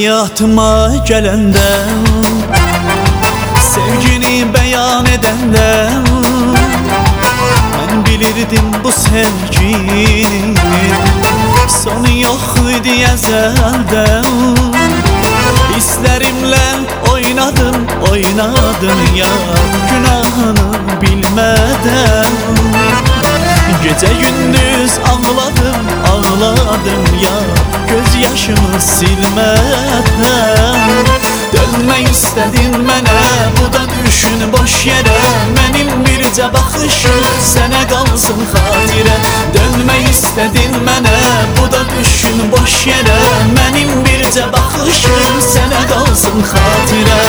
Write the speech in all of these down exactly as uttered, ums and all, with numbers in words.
Hayatıma gelenden, sevgini beyan edenden, ben bilirdim bu sevginin sonu yok idi ezelden. Hislerimle oynadım, oynadım ya, günahını bilmeden. Gece gündüz ağladım, ağladım ya, gözyaşımı silmeden. Dönmek istedin mənə, bu da düşün boş yere. Benim bircə baxışım sənə qalsın xatirə. Dönmek istedin mənə, bu da düşün boş yere. Benim bircə baxışım sənə qalsın xatirə.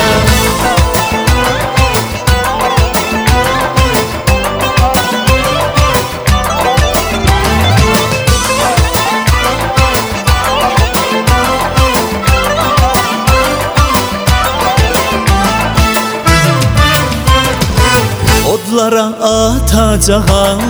Odlara atacağım,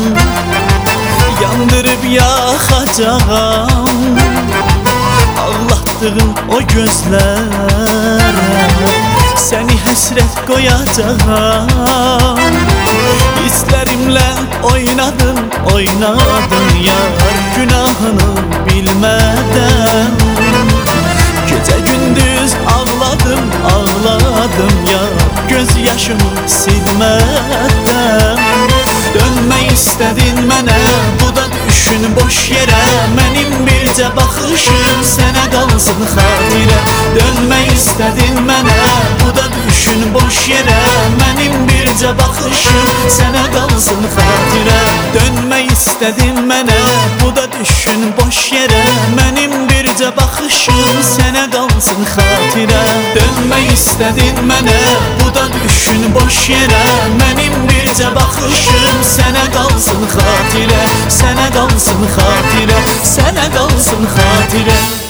yandırıp yakacağım. Ağlattığın o gözlere seni həsrət koyacağım. Hislerimle oynadım, oynadım yar, günahını bilmeden. Gece gündüz ağladım, ağladım ya, gözyaşımı silmeden. Dönmek istedin mənə, bu da düşün boş yere. Benim bircə baxışım sənə qalsın xatirə. Dönmek istedin mənə, bu da düşün boş yere. Benim bircə baxışım sənə qalsın xatirə. Dönmek istedin mənə, bu da düşün boş yere. Benim bircə baxışım sənə qalsın xatirə. Dönmek istedin mənə, bu da düşün boş yere. Benim bircə baxışım sənə qalsın xatirə. Sənə qalsın xatirə, sənə qalsın xatirə.